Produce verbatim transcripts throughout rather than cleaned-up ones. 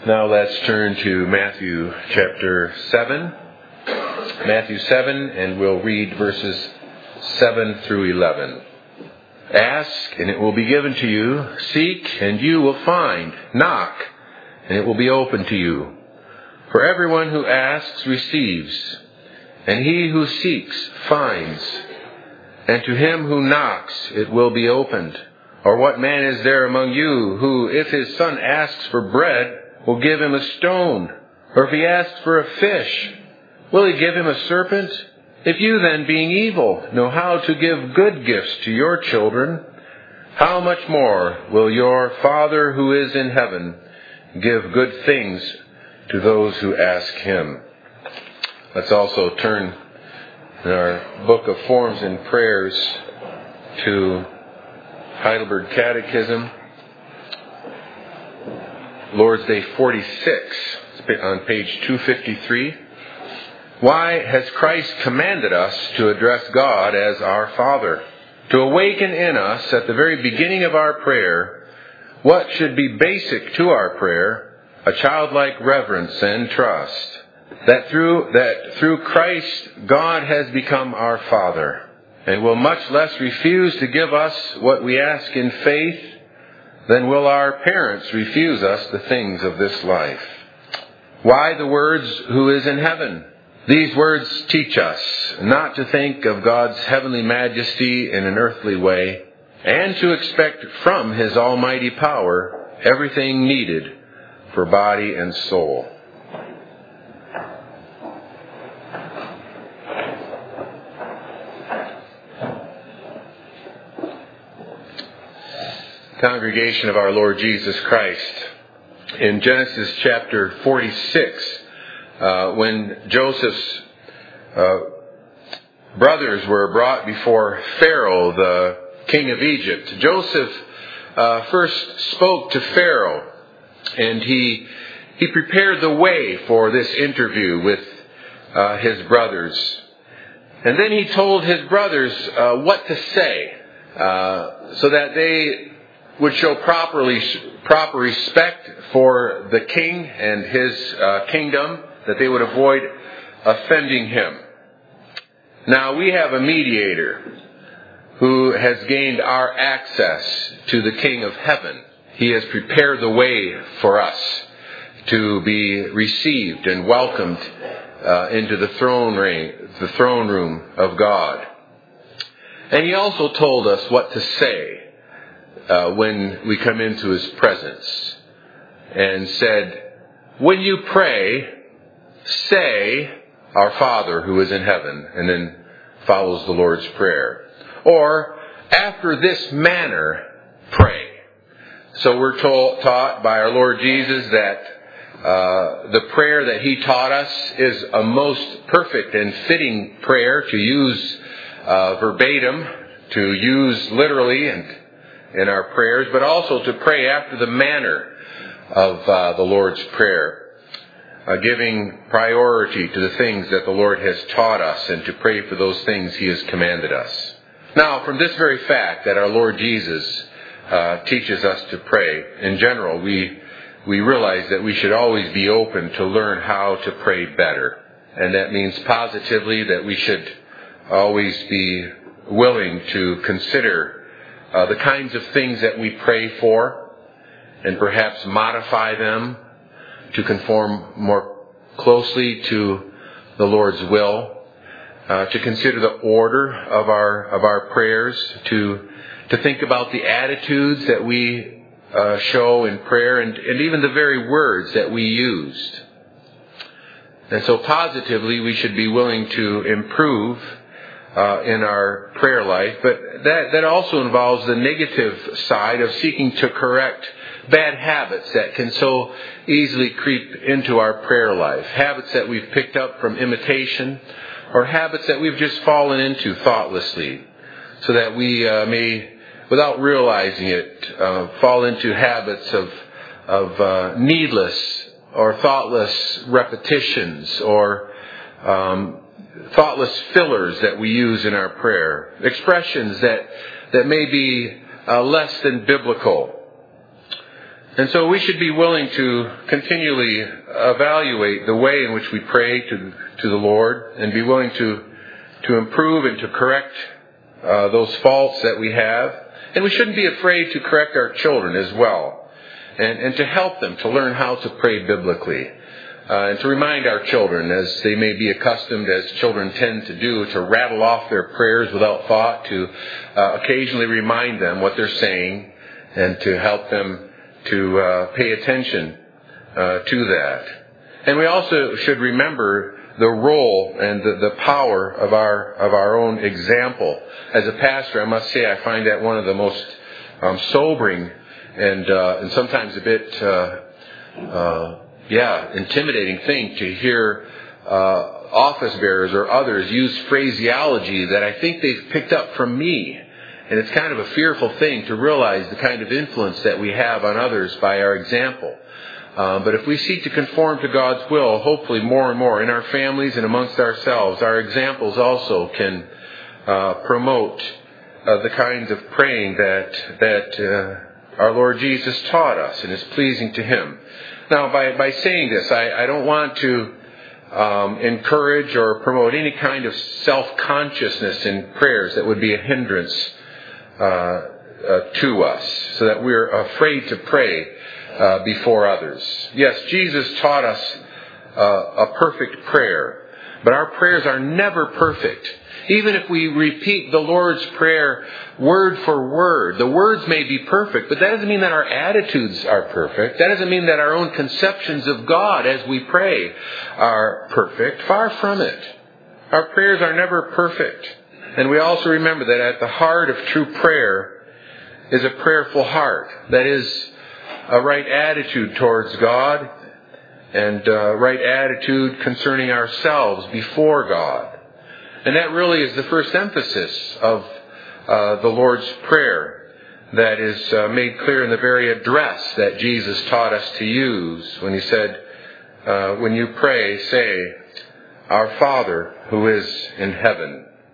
Now let's turn to Matthew chapter seven. Matthew seven, and we'll read verses seven through eleven. Ask, and it will be given to you. Seek, and you will find. Knock, and it will be open to you. For everyone who asks receives, and he who seeks finds. And to him who knocks it will be opened. Or what man is there among you who, if his son asks for bread, will give him a stone? Or if he asks for a fish, will he give him a serpent? If you then, being evil, know how to give good gifts to your children, how much more will your Father who is in heaven give good things to those who ask him? Let's also turn in our book of Forms and Prayers to Heidelberg Catechism, Lord's Day forty-six, on page two fifty-three. Why has Christ commanded us to address God as our Father? To awaken in us at the very beginning of our prayer what should be basic to our prayer, a childlike reverence and trust. That through, that through Christ God has become our Father, and will much less refuse to give us what we ask in faith than will our parents refuse us the things of this life. Why the words, who is in heaven? These words teach us not to think of God's heavenly majesty in an earthly way, and to expect from His almighty power everything needed for body and soul. Congregation of our Lord Jesus Christ, in Genesis chapter forty-six, uh, when Joseph's uh, brothers were brought before Pharaoh, the king of Egypt, Joseph uh, first spoke to Pharaoh, and he he prepared the way for this interview with uh, his brothers. And then he told his brothers uh, what to say, uh, so that they would show properly proper respect for the king and his uh, kingdom, that they would avoid offending him. Now we have a mediator who has gained our access to the King of Heaven. He has prepared the way for us to be received and welcomed uh, into the throne ring, the throne room of God. And he also told us what to say Uh, when we come into His presence, and said, when you pray, say, our Father who is in heaven, and then follows the Lord's Prayer. Or, after this manner, pray. So we're told, taught by our Lord Jesus that uh, the prayer that He taught us is a most perfect and fitting prayer to use uh, verbatim, to use literally and in our prayers, but also to pray after the manner of uh, the Lord's Prayer, uh, giving priority to the things that the Lord has taught us, and to pray for those things He has commanded us. Now, from this very fact that our Lord Jesus uh, teaches us to pray, in general, we we realize that we should always be open to learn how to pray better. And that means positively that we should always be willing to consider Uh, the kinds of things that we pray for, and perhaps modify them to conform more closely to the Lord's will, uh, to consider the order of our of our prayers, to to think about the attitudes that we uh, show in prayer, and, and even the very words that we used. And so positively we should be willing to improve Uh, in our prayer life, but that, that also involves the negative side of seeking to correct bad habits that can so easily creep into our prayer life. Habits that we've picked up from imitation, or habits that we've just fallen into thoughtlessly, so that we uh, may, without realizing it, uh, fall into habits of, of uh, needless or thoughtless repetitions, or um, thoughtless fillers that we use in our prayer, expressions that that may be uh, less than biblical. And so we should be willing to continually evaluate the way in which we pray to, to the Lord, and be willing to, to improve and to correct uh, those faults that we have. And we shouldn't be afraid to correct our children as well, and, and to help them to learn how to pray biblically. Uh, and to remind our children, as they may be accustomed, as children tend to do, to rattle off their prayers without thought, to uh, occasionally remind them what they're saying, and to help them to uh, pay attention uh, to that. And we also should remember the role and the, the power of our of our own example. As a pastor, I must say I find that one of the most um, sobering and uh, and sometimes a bit uh, uh, yeah intimidating thing to hear uh, office bearers or others use phraseology that I think they've picked up from me. And it's kind of a fearful thing to realize the kind of influence that we have on others by our example. Um, but if we seek to conform to God's will, hopefully more and more in our families and amongst ourselves, our examples also can uh, promote uh, the kinds of praying that that uh, our Lord Jesus taught us and is pleasing to Him. Now, by, by saying this, I, I don't want to um, encourage or promote any kind of self-consciousness in prayers that would be a hindrance Uh, uh, to us, so that we're afraid to pray uh, before others. Yes, Jesus taught us uh, a perfect prayer, but our prayers are never perfect. Even if we repeat the Lord's Prayer word for word, the words may be perfect, but that doesn't mean that our attitudes are perfect. That doesn't mean that our own conceptions of God as we pray are perfect. Far from it. Our prayers are never perfect. And we also remember that at the heart of true prayer is a prayerful heart. That is, a right attitude towards God and a right attitude concerning ourselves before God. And that really is the first emphasis of uh, the Lord's Prayer that is uh, made clear in the very address that Jesus taught us to use when He said, uh, when you pray, say, Our Father who is in heaven.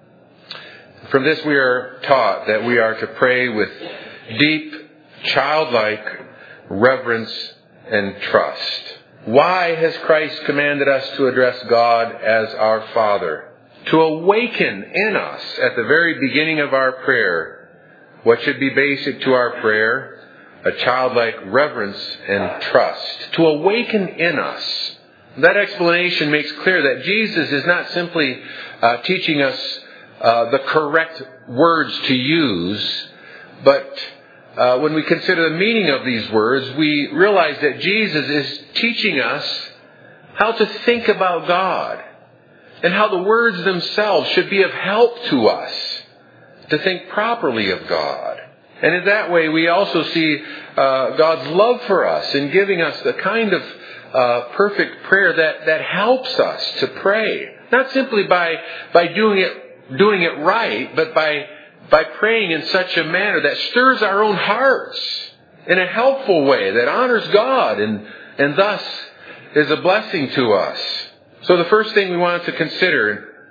From this we are taught that we are to pray with deep, childlike reverence and trust. Why has Christ commanded us to address God as our Father? To awaken in us, at the very beginning of our prayer, what should be basic to our prayer? A childlike reverence and trust. To awaken in us. That explanation makes clear that Jesus is not simply uh, teaching us Uh, the correct words to use, but uh, when we consider the meaning of these words, we realize that Jesus is teaching us how to think about God and how the words themselves should be of help to us to think properly of God. And in that way, we also see uh, God's love for us in giving us the kind of uh, perfect prayer that, that helps us to pray. Not simply by, by doing it doing it right, but by by praying in such a manner that stirs our own hearts in a helpful way that honors God and and thus is a blessing to us. So the first thing we want to consider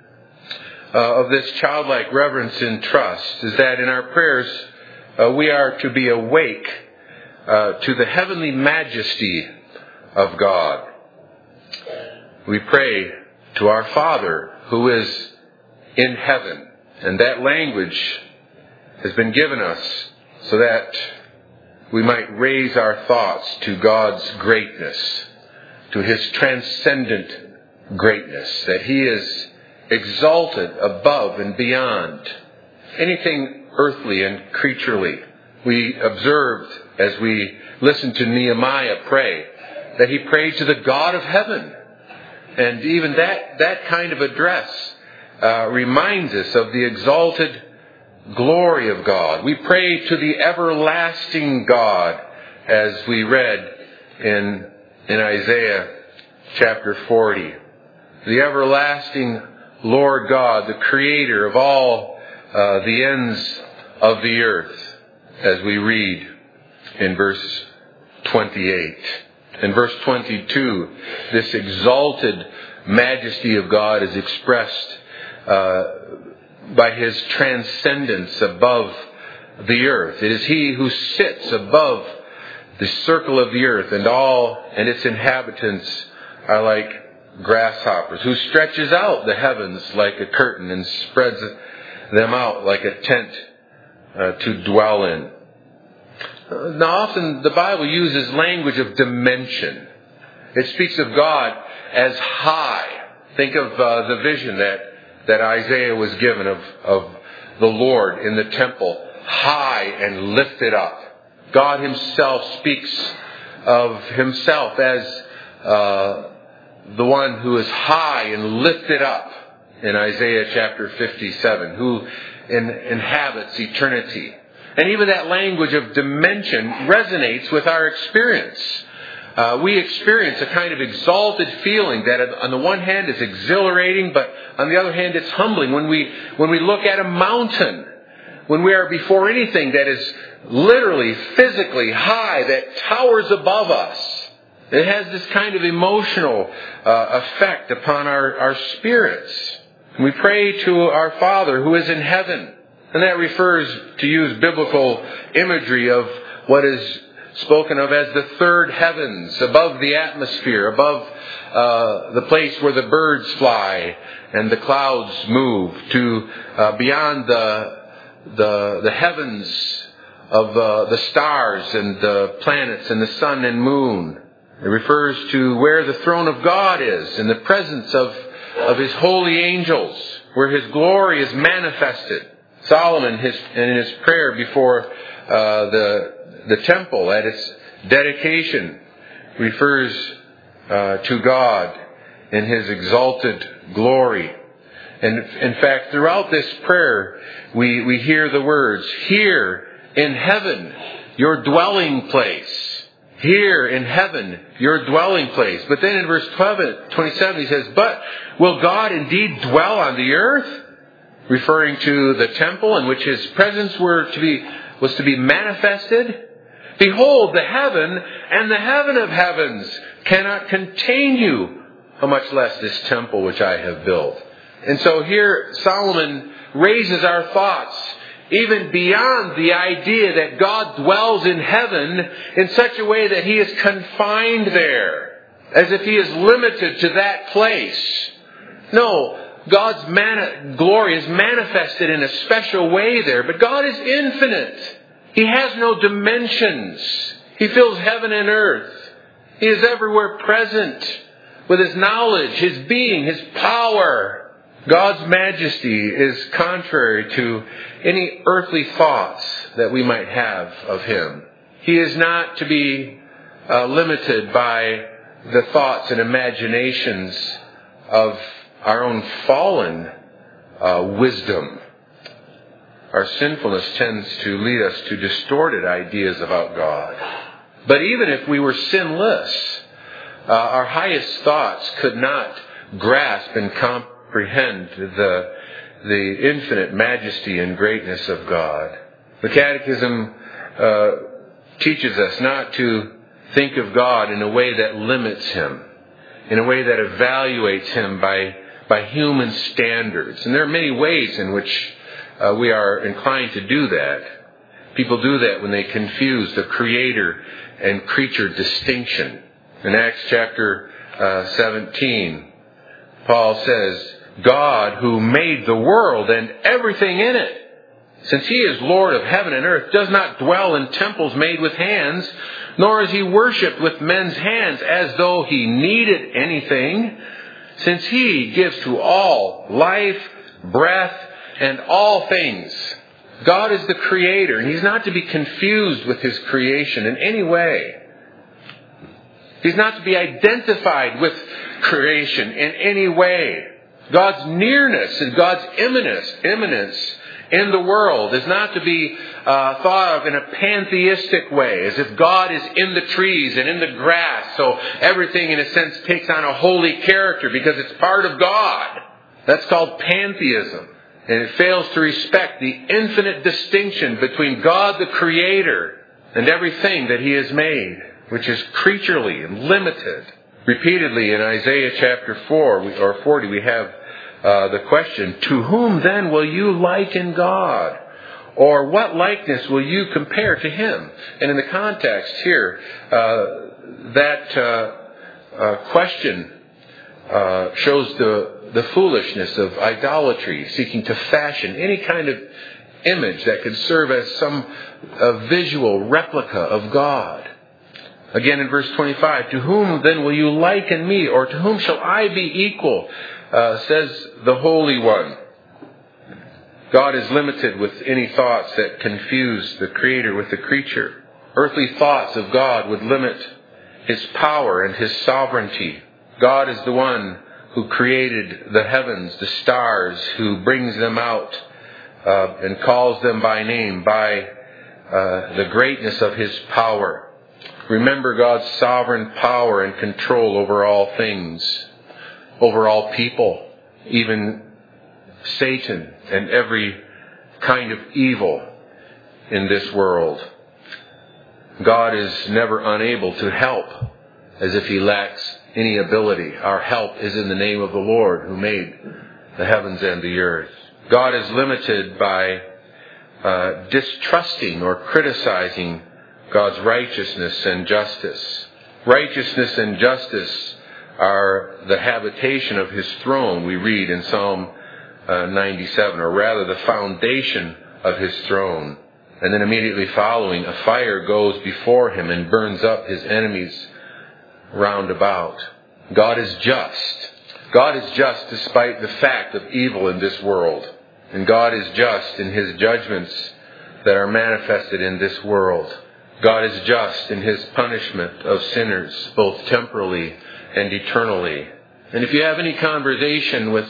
uh, of this childlike reverence and trust is that in our prayers uh, we are to be awake uh, to the heavenly majesty of God. We pray to our Father who is in heaven. And that language has been given us so that we might raise our thoughts to God's greatness, to His transcendent greatness, that He is exalted above and beyond anything earthly and creaturely. We observed as we listened to Nehemiah pray that he prayed to the God of heaven. And even that, that kind of address Uh, reminds us of the exalted glory of God. We pray to the everlasting God, as we read in, in Isaiah chapter forty. The everlasting Lord God, the creator of all uh, the ends of the earth, as we read in verse twenty-eight. In verse twenty-two, this exalted majesty of God is expressed Uh, by His transcendence above the earth. It is He who sits above the circle of the earth, and all and its inhabitants are like grasshoppers, who stretches out the heavens like a curtain and spreads them out like a tent uh, to dwell in. Uh, now often the Bible uses language of dimension. It speaks of God as high. Think of uh, the vision that, that Isaiah was given of, of the Lord in the temple, high and lifted up. God himself speaks of himself as uh, the one who is high and lifted up in Isaiah chapter fifty-seven, who in, inhabits eternity. And even that language of dimension resonates with our experience. Uh, we experience a kind of exalted feeling that on the one hand is exhilarating, but on the other hand it's humbling. When we, when we look at a mountain, when we are before anything that is literally, physically high, that towers above us, it has this kind of emotional uh, effect upon our, our spirits. We pray to our Father who is in heaven. And that refers, to use biblical imagery, of what is spoken of as the third heavens, above the atmosphere, above uh, the place where the birds fly and the clouds move, to uh, beyond the, the, the heavens of uh, the stars and the planets and the sun and moon. It refers to where the throne of God is, in the presence of, of His holy angels, where His glory is manifested. Solomon, his, in his prayer before uh, the the temple at its dedication, refers uh, to God in His exalted glory. And in fact, throughout this prayer, we, we hear the words, "Here in heaven, your dwelling place." Here in heaven, your dwelling place. But then in verse twenty-seven, he says, "But will God indeed dwell on the earth?" Referring to the temple in which His presence were to be was to be manifested. "Behold, the heaven and the heaven of heavens cannot contain you, how much less this temple which I have built." And so here Solomon raises our thoughts even beyond the idea that God dwells in heaven in such a way that He is confined there, as if He is limited to that place. No, God's mani- glory is manifested in a special way there, but God is infinite. He has no dimensions. He fills heaven and earth. He is everywhere present with His knowledge, His being, His power. God's majesty is contrary to any earthly thoughts that we might have of Him. He is not to be uh, limited by the thoughts and imaginations of our own fallen uh, wisdom. Our sinfulness tends to lead us to distorted ideas about God. But even if we were sinless, uh, our highest thoughts could not grasp and comprehend the, the infinite majesty and greatness of God. The Catechism uh, teaches us not to think of God in a way that limits Him, in a way that evaluates Him by by human standards. And there are many ways in which uh, we are inclined to do that. People do that when they confuse the creator and creature distinction. In Acts chapter uh, seventeen, Paul says, "God who made the world and everything in it, since He is Lord of heaven and earth, does not dwell in temples made with hands, nor is He worshipped with men's hands as though He needed anything, since He gives to all life, breath, and all things." God is the Creator, and He's not to be confused with His creation in any way. He's not to be identified with creation in any way. God's nearness and God's imminence, imminence in the world is not to be uh, thought of in a pantheistic way, as if God is in the trees and in the grass, so everything in a sense takes on a holy character because it's part of God. That's called pantheism. And it fails to respect the infinite distinction between God the Creator and everything that He has made, which is creaturely and limited. Repeatedly in Isaiah chapter four or forty we have uh, the question, "To whom then will you liken God? Or what likeness will you compare to him? And in the context here, uh, that uh, uh, question uh, shows the, the foolishness of idolatry, seeking to fashion any kind of image that could serve as some uh, visual replica of God. Again in verse twenty-five, to whom then will you liken me, or to whom shall I be equal, uh, says the Holy One. God is limited with any thoughts that confuse the Creator with the creature. Earthly thoughts of God would limit His power and His sovereignty. God is the one who created the heavens, the stars, who brings them out uh, and calls them by name, by uh, the greatness of His power. Remember God's sovereign power and control over all things, over all people, even Satan and every kind of evil in this world. God is never unable to help, as if He lacks any ability. Our help is in the name of the Lord who made the heavens and the earth. God is limited by uh, distrusting or criticizing God's righteousness and justice. Righteousness and justice are the habitation of His throne, we read in Psalm uh, ninety-seven, or rather the foundation of His throne. And then immediately following, a fire goes before Him and burns up His enemies round about. God is just. God is just despite the fact of evil in this world. And God is just in His judgments that are manifested in this world. God is just in His punishment of sinners, both temporally and eternally. And if you have any conversation with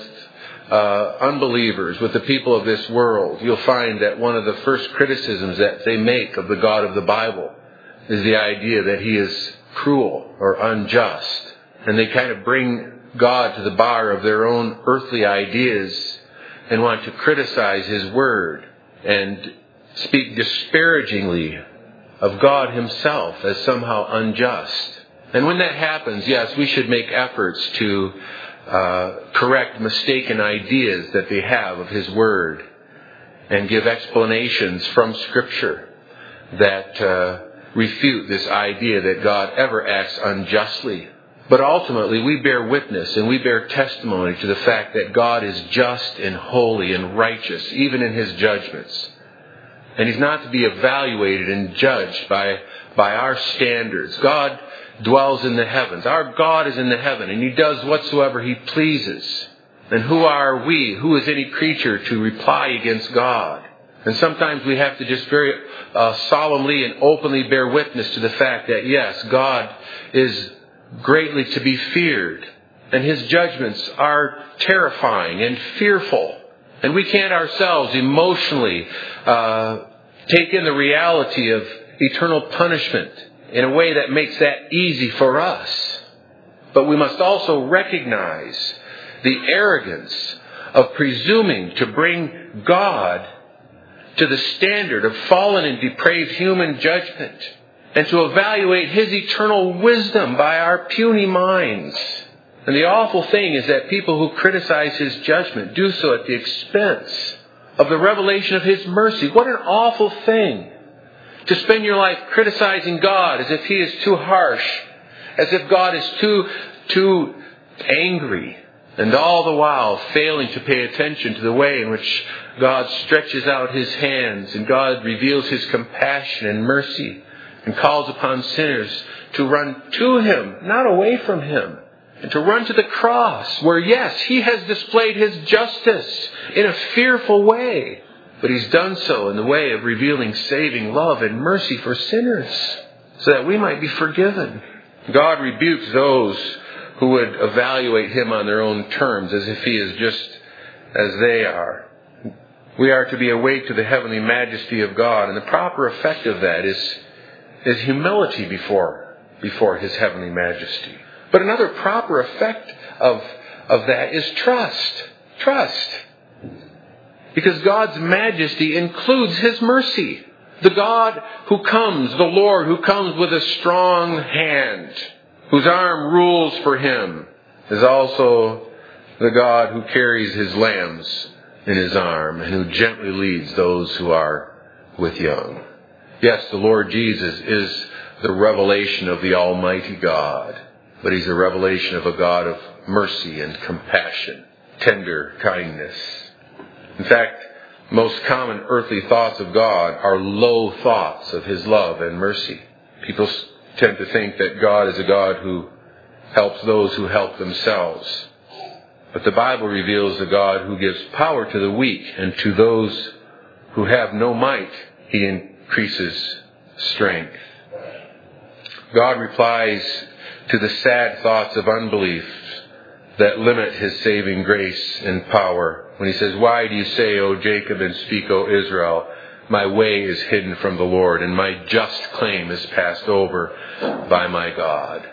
uh, unbelievers, with the people of this world, you'll find that one of the first criticisms that they make of the God of the Bible is the idea that He is cruel or unjust. And they kind of bring God to the bar of their own earthly ideas and want to criticize His Word and speak disparagingly of God Himself as somehow unjust. And when that happens, yes, we should make efforts to uh, correct mistaken ideas that they have of His Word and give explanations from Scripture that uh, refute this idea that God ever acts unjustly. But ultimately, we bear witness and we bear testimony to the fact that God is just and holy and righteous, even in His judgments. And He's not to be evaluated and judged by, by our standards. God dwells in the heavens. Our God is in the heaven, and He does whatsoever He pleases. And who are we? Who is any creature to reply against God? And sometimes we have to just very uh, solemnly and openly bear witness to the fact that, yes, God is greatly to be feared. And His judgments are terrifying and fearful. And we can't ourselves emotionally uh, take in the reality of eternal punishment in a way that makes that easy for us. But we must also recognize the arrogance of presuming to bring God to the standard of fallen and depraved human judgment, and to evaluate His eternal wisdom by our puny minds. And the awful thing is that people who criticize His judgment do so at the expense of the revelation of His mercy. What an awful thing to spend your life criticizing God as if He is too harsh, as if God is too, too angry, and all the while failing to pay attention to the way in which God stretches out His hands and God reveals His compassion and mercy and calls upon sinners to run to Him, not away from Him. And to run to the cross where, yes, He has displayed His justice in a fearful way. But He's done so in the way of revealing saving love and mercy for sinners so that we might be forgiven. God rebukes those who would evaluate Him on their own terms as if He is just as they are. We are to be awake to the heavenly majesty of God, and the proper effect of that is, is humility before, before His heavenly majesty. But another proper effect of, of that is trust. Trust. Because God's majesty includes His mercy. The God who comes, the Lord who comes with a strong hand, whose arm rules for Him, is also the God who carries His lambs in His arm and who gently leads those who are with young. Yes, the Lord Jesus is the revelation of the Almighty God, but He's a revelation of a God of mercy and compassion, tender kindness. In fact, most common earthly thoughts of God are low thoughts of His love and mercy. People tend to think that God is a God who helps those who help themselves. But the Bible reveals a God who gives power to the weak, and to those who have no might, He increases strength. God replies to the sad thoughts of unbelief that limit His saving grace and power when He says, "Why do you say, O Jacob, and speak, O Israel, my way is hidden from the Lord, and my just claim is passed over by my God?"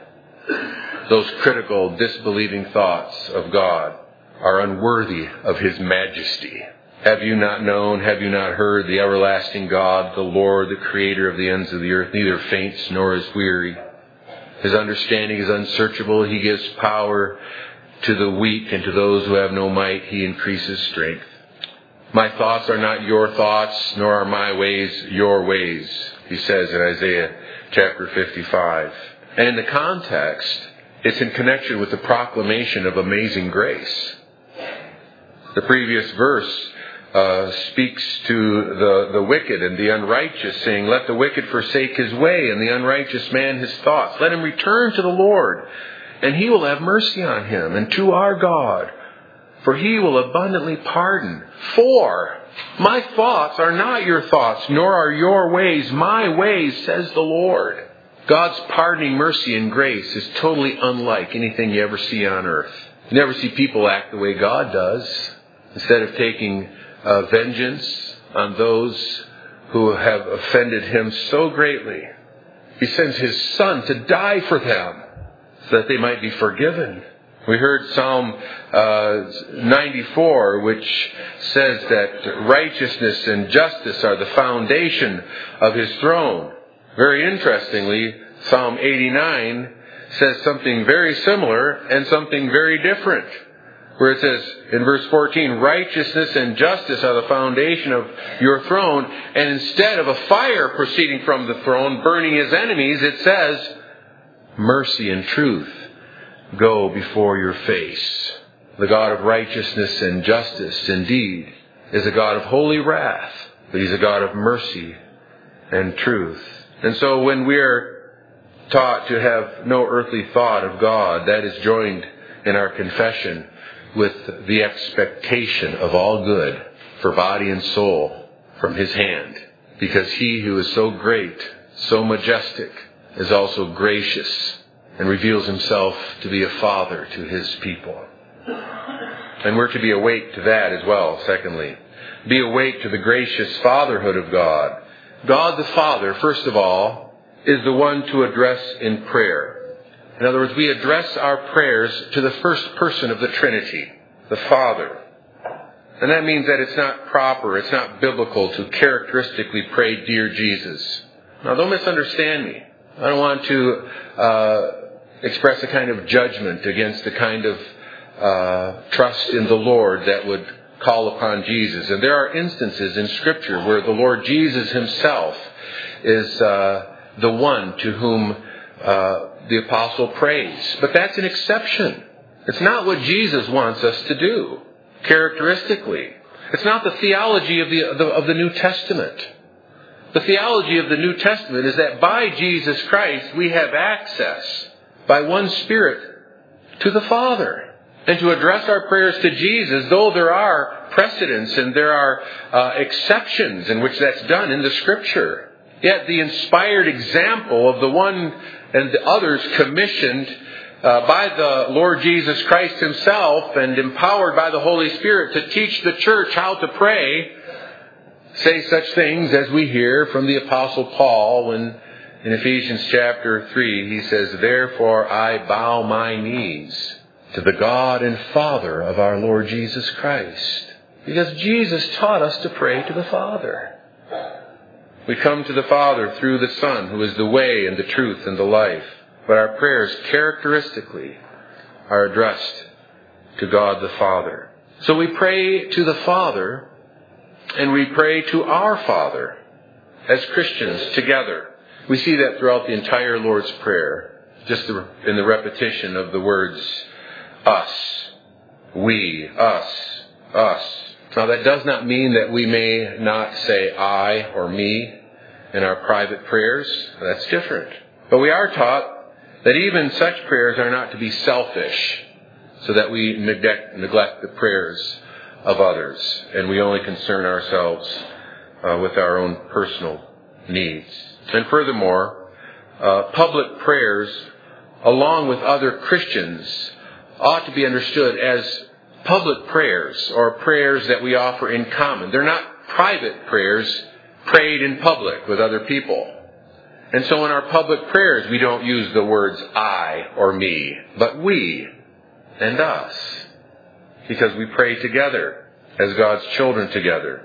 Those critical, disbelieving thoughts of God are unworthy of His majesty. Have you not known, have you not heard, the everlasting God, the Lord, the Creator of the ends of the earth, neither faints nor is weary. His understanding is unsearchable. He gives power to the weak, and to those who have no might, He increases strength. My thoughts are not your thoughts, nor are my ways your ways, He says in Isaiah chapter fifty-five. And in the context, it's in connection with the proclamation of amazing grace. The previous verse uh, speaks to the, the wicked and the unrighteous, saying, "Let the wicked forsake his way, and the unrighteous man his thoughts. Let him return to the Lord, and He will have mercy on him, and to our God, for He will abundantly pardon. For my thoughts are not your thoughts, nor are your ways my ways, says the Lord." God's pardoning mercy and grace is totally unlike anything you ever see on earth. You never see people act the way God does. Instead of taking uh, vengeance on those who have offended Him so greatly, He sends His Son to die for them so that they might be forgiven. We heard Psalm uh, ninety-four, which says that righteousness and justice are the foundation of His throne. Very interestingly, Psalm eighty-nine says something very similar and something very different, where it says in verse fourteen, "Righteousness and justice are the foundation of your throne," and instead of a fire proceeding from the throne, burning His enemies, it says, "Mercy and truth go before your face." The God of righteousness and justice, indeed, is a God of holy wrath, but He's a God of mercy and truth. And so when we're taught to have no earthly thought of God, that is joined in our confession with the expectation of all good for body and soul from His hand, because He who is so great, so majestic, is also gracious and reveals Himself to be a father to His people. And we're to be awake to that as well, secondly. Be awake to the gracious fatherhood of God. God the Father, first of all, is the one to address in prayer. In other words, we address our prayers to the first person of the Trinity, the Father. And that means that it's not proper, it's not biblical to characteristically pray, "Dear Jesus." Now, don't misunderstand me. I don't want to uh, express a kind of judgment against the kind of uh, trust in the Lord that would call upon Jesus. And there are instances in Scripture where the Lord Jesus Himself is uh, the one to whom uh, the apostle prays. But that's an exception. It's not what Jesus wants us to do, characteristically. It's not the theology of the, of the, of the New Testament. The theology of the New Testament is that by Jesus Christ we have access by one Spirit to the Father. And to address our prayers to Jesus, though there are precedents and there are uh, exceptions in which that's done in the Scripture, yet the inspired example of the one and the others commissioned uh, by the Lord Jesus Christ Himself and empowered by the Holy Spirit to teach the church how to pray, say such things as we hear from the Apostle Paul when in Ephesians chapter three he says, "Therefore I bow my knees to the God and Father of our Lord Jesus Christ." Because Jesus taught us to pray to the Father. We come to the Father through the Son, who is the way and the truth and the life. But our prayers characteristically are addressed to God the Father. So we pray to the Father, and we pray to our Father. as Christians together. We see that throughout the entire Lord's Prayer, just in the repetition of the words, us, we, us, us. Now that does not mean that we may not say I or me in our private prayers. That's different. But we are taught that even such prayers are not to be selfish, so that we neglect, neglect the prayers of others, and we only concern ourselves uh, with our own personal needs. And furthermore, uh, public prayers, along with other Christians, ought to be understood as public prayers, or prayers that we offer in common. They're not private prayers prayed in public with other people. And so in our public prayers, we don't use the words I or me, but we and us, because we pray together as God's children together.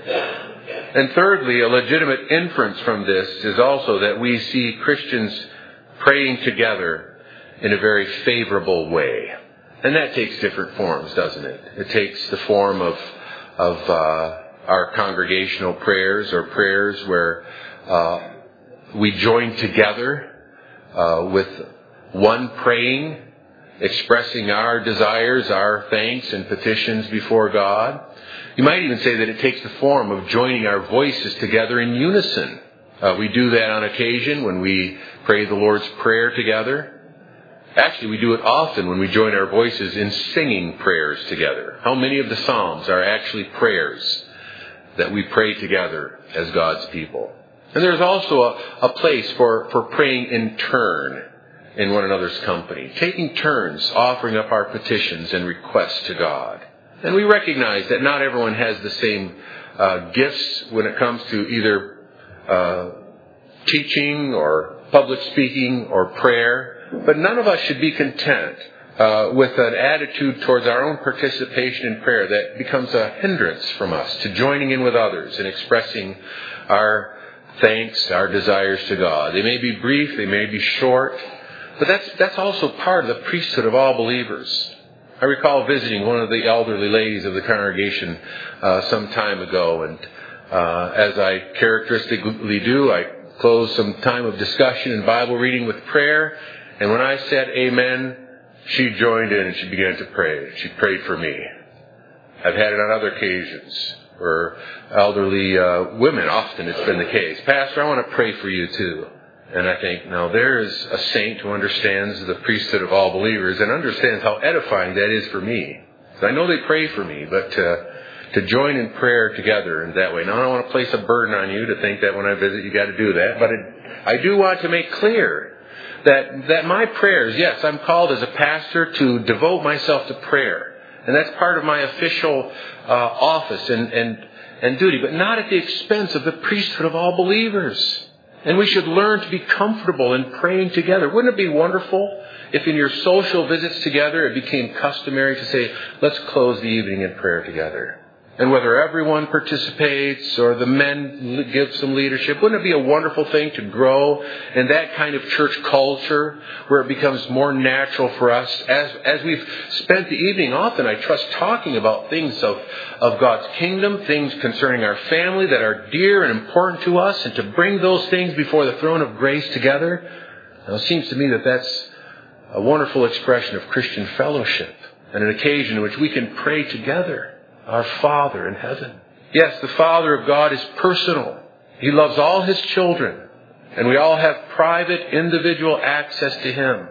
And thirdly, a legitimate inference from this is also that we see Christians praying together in a very favorable way. And that takes different forms, doesn't it? It takes the form of, of uh, our congregational prayers, or prayers where uh, we join together uh, with one praying, expressing our desires, our thanks and petitions before God. You might even say that it takes the form of joining our voices together in unison. Uh, we do that on occasion when we pray the Lord's Prayer together. Actually, we do it often when we join our voices in singing prayers together. How many of the Psalms are actually prayers that we pray together as God's people? And there's also a, a place for, for praying in turn in one another's company, taking turns offering up our petitions and requests to God. And we recognize that not everyone has the same uh, gifts when it comes to either uh, teaching or public speaking or prayer, but none of us should be content uh, with an attitude towards our own participation in prayer that becomes a hindrance from us to joining in with others and expressing our thanks, our desires to God. They may be brief, they may be short, but that's that's also part of the priesthood of all believers. I recall visiting one of the elderly ladies of the congregation uh, some time ago, and uh, as I characteristically do, I closed some time of discussion and Bible reading with prayer, and when I said amen, she joined in and she began to pray. She prayed for me. I've had it on other occasions where elderly uh, women, often it's been the case, Pastor, I want to pray for you too. And I think, now there is a saint who understands the priesthood of all believers and understands how edifying that is for me. So I know they pray for me, but to, to join in prayer together in that way. Now I don't want to place a burden on you to think that when I visit you got to do that, but it, I do want to make clear that, that my prayers, yes, I'm called as a pastor to devote myself to prayer. And that's part of my official uh, office and, and, and duty, but not at the expense of the priesthood of all believers. And we should learn to be comfortable in praying together. Wouldn't it be wonderful if in your social visits together it became customary to say, let's close the evening in prayer together? And whether everyone participates or the men give some leadership, wouldn't it be a wonderful thing to grow in that kind of church culture where it becomes more natural for us as, as we've spent the evening often, I trust, talking about things of, of God's kingdom, things concerning our family that are dear and important to us, and to bring those things before the throne of grace together. Now, it seems to me that that's a wonderful expression of Christian fellowship and an occasion in which we can pray together. Our Father in heaven. Yes, the Father of God is personal. He loves all His children. And we all have private, individual access to Him.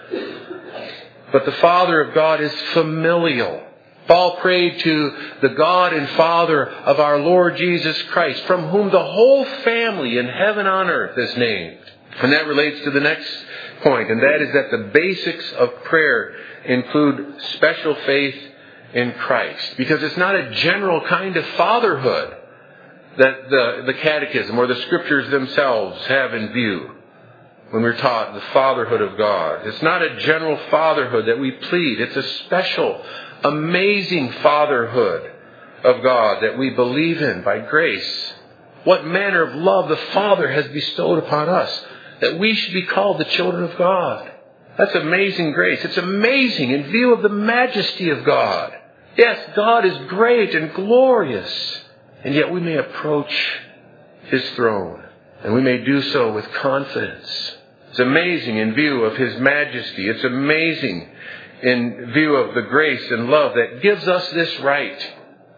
But the Father of God is familial. Paul prayed to the God and Father of our Lord Jesus Christ, from whom the whole family in heaven and earth is named. And that relates to the next point, and that is that the basics of prayer include special faith in Christ. Because it's not a general kind of fatherhood that the, the catechism or the scriptures themselves have in view when we're taught the fatherhood of God. It's not a general fatherhood that we plead. It's a special, amazing fatherhood of God that we believe in by grace. What manner of love the Father has bestowed upon us, that we should be called the children of God. That's amazing grace. It's amazing in view of the majesty of God. Yes, God is great and glorious, and yet we may approach His throne. And we may do so with confidence. It's amazing in view of His majesty. It's amazing in view of the grace and love that gives us this right.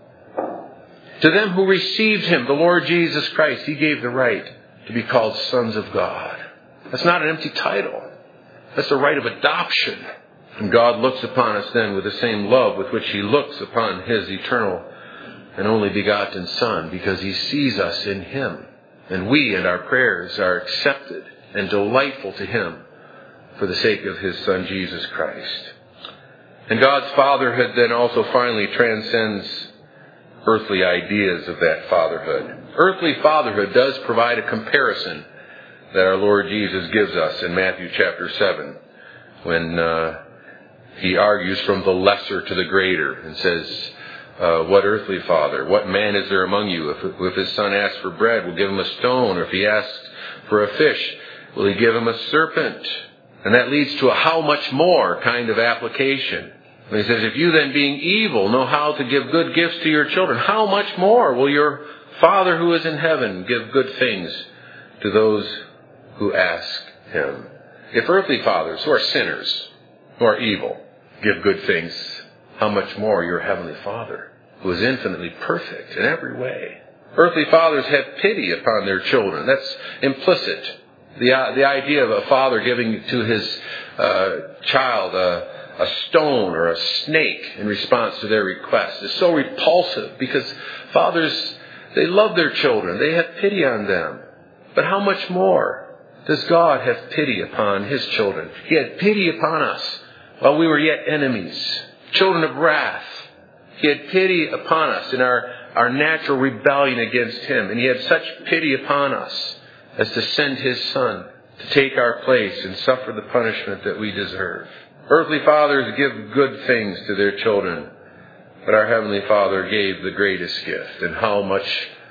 To them who received Him, the Lord Jesus Christ, He gave the right to be called sons of God. That's not an empty title. That's the right of adoption. And God looks upon us then with the same love with which He looks upon His eternal and only begotten Son, because He sees us in Him. And we and our prayers are accepted and delightful to Him for the sake of His Son, Jesus Christ. And God's fatherhood then also finally transcends earthly ideas of that fatherhood. Earthly fatherhood does provide a comparison that our Lord Jesus gives us in Matthew chapter seven, when uh, He argues from the lesser to the greater and says, uh, what earthly father, what man is there among you, if, if his son asks for bread, will give him a stone, or if he asks for a fish, will he give him a serpent? And that leads to a how much more kind of application. And He says, if you then being evil know how to give good gifts to your children, how much more will your Father who is in heaven give good things to those who ask Him? If earthly fathers who are sinners, who are evil, give good things, how much more your heavenly Father, who is infinitely perfect in every way. Earthly fathers have pity upon their children. That's implicit. The, uh, the idea of a father giving to his uh, child a, a stone or a snake in response to their request is so repulsive, because fathers, they love their children. They have pity on them. But how much more does God have pity upon His children? He had pity upon us while we were yet enemies, children of wrath. He had pity upon us in our, our natural rebellion against Him. And He had such pity upon us as to send His Son to take our place and suffer the punishment that we deserve. Earthly fathers give good things to their children, but our Heavenly Father gave the greatest gift. And how much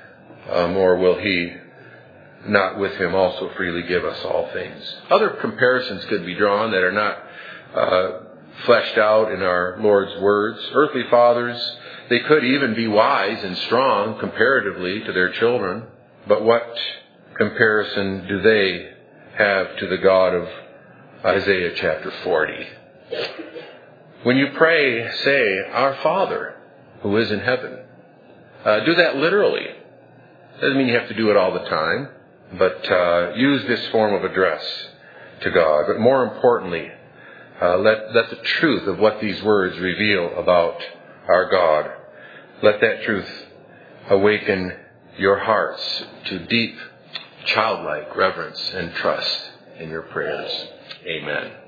uh, more will He not with Him also freely give us all things? Other comparisons could be drawn that are not uh, fleshed out in our Lord's words. Earthly fathers, they could even be wise and strong comparatively to their children, but what comparison do they have to the God of Isaiah chapter forty? When you pray, say, Our Father who is in heaven. Uh, do that literally. Doesn't mean you have to do it all the time, but uh, use this form of address to God. But more importantly, uh, let, let the truth of what these words reveal about our God, let that truth awaken your hearts to deep, childlike reverence and trust in your prayers. Amen.